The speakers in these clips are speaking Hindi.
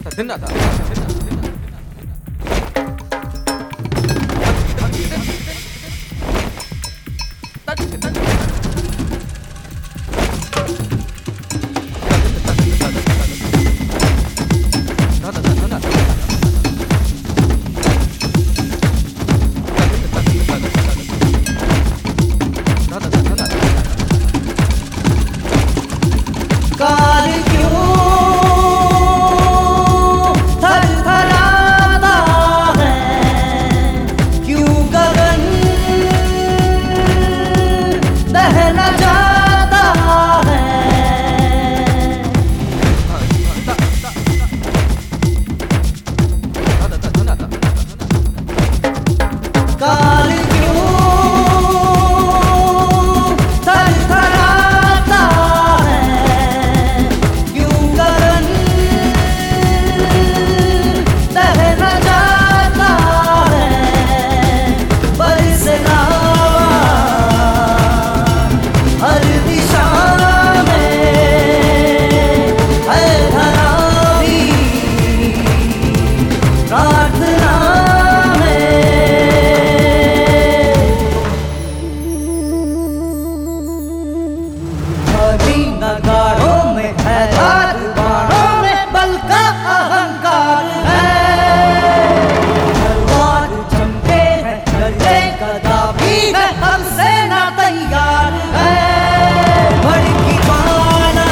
नगाड़ों में है रात, बाणों में बल का अहंकार है। तलवार चमके है, गले गदा भी है, हम सेना तैयार है। भड़की बाणा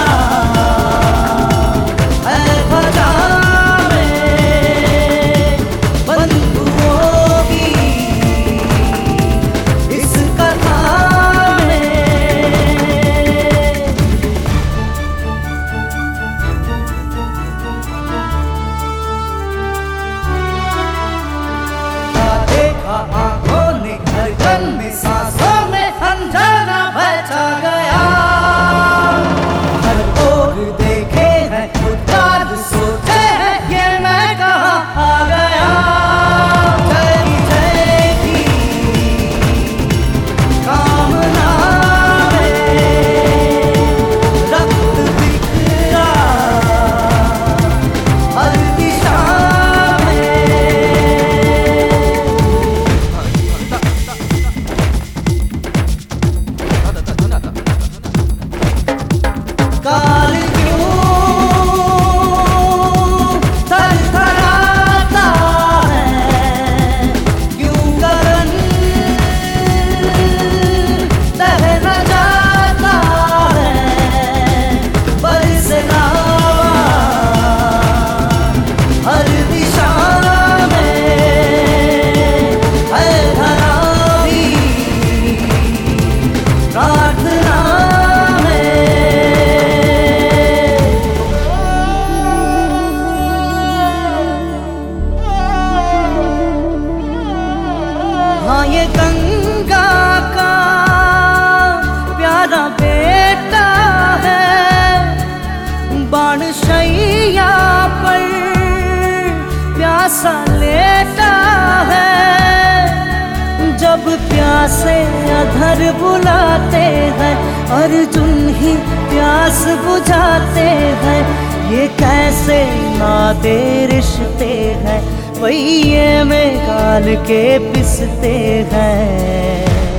है फजा में, बंदूकों की इस कथा आंखों ने धड़कन में, सांसों में अनजाना भय छा गया। हर ओर देखे हैं, उतार सोचे हैं, ये मैं कहाँ आ गया। जय जय की कामना में रक्त बिखरा हर दिशा काल क्यों थरथराता है, क्यों गगन तह न जाता है। बरसे लावा हर दिशा में है धरा भी प्रार्थना। हाँ ये गंगा का प्यारा बेटा है, बाण शैया पर प्यासा लेटा है। जब प्यासे अधर बुलाते हैं, अर्जुन ही प्यास बुझाते हैं। ये कैसे नाते रिश्ते हैं, पहिए में काल के पिसते हैं।